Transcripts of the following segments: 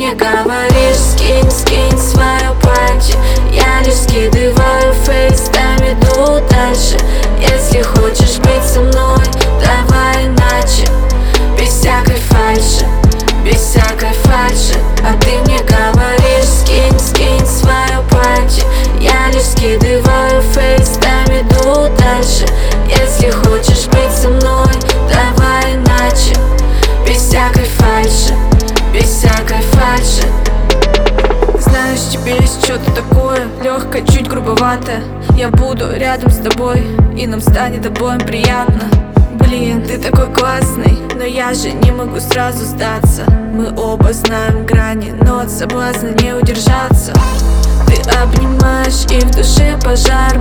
мне говоришь: скинь, скинь свое платье. Я лишь скидываю фейс, там иду дальше. Если хочешь быть со мной, давай иначе. Без всякой фальши, без всякой фальши. А ты мне говоришь: скинь, скинь свое платье. Я лишь скидываю фейс, там иду дальше. Если хочешь быть со мной, давай иначе. Без всякой фальши, без всякой фальши. Знаешь, тебе есть что-то такое легкое, чуть грубоватое. Я буду рядом с тобой, и нам станет обоим приятно. Блин, ты такой классный, но я же не могу сразу сдаться. Мы оба знаем грани, но от соблазна не удержаться. Ты обнимаешь, и в душе пожар,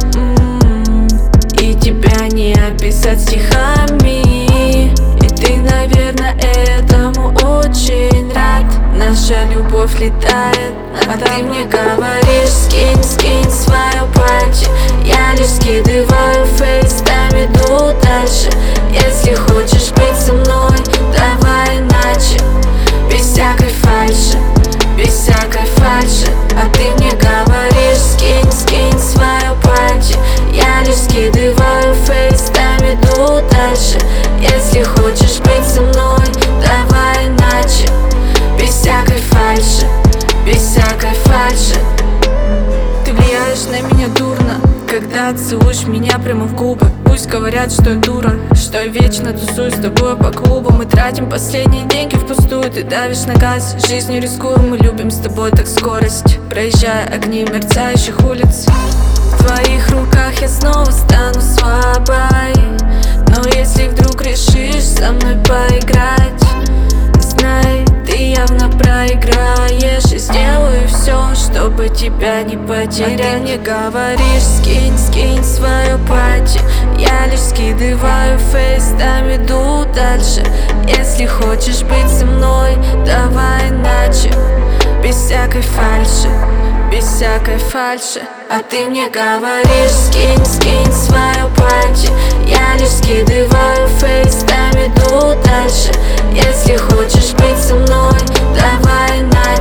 и тебя не описать стихами. И ты, наверное, этому очень рад. Наша любовь летает, а ты мне говоришь: скинь, скинь свое платье. Я лишь скидываю фейс, там иду дальше. Если хочешь быть со мной, давай иначе. Без всякой фальши, без всякой фальши. А ты мне говоришь: скинь, скинь свое платье. Я лишь скидываю фейс, там иду дальше. Если хочешь быть со мной, давай иначе. Без всякой фальши, без всякой фальши. ты влияешь на меня дурно, когда целуешь меня прямо в губы. Пусть говорят, что я дура, что я вечно тусую с тобой по клубам. Мы тратим последние деньги впустую, ты давишь на газ, жизнью рискуем. Мы любим с тобой так скорость, проезжая огни мерцающих улиц. В твоих руках я снова стану слабой. Но если вдруг решишь со мной поиграть, знай, ты явно проиграешь. И сделаю все, чтобы тебя не потерять. А ты мне говоришь: скинь, скинь свое платье. Я лишь скидываю фейс, там иду дальше. Если хочешь быть со мной, давай иначе. Без всякой фальши, без всякой фальши. А ты мне говоришь: скинь, скинь свое платье. Я лишь скидываю фейс, там иду дальше. Если хочешь быть со мной, давай иначе.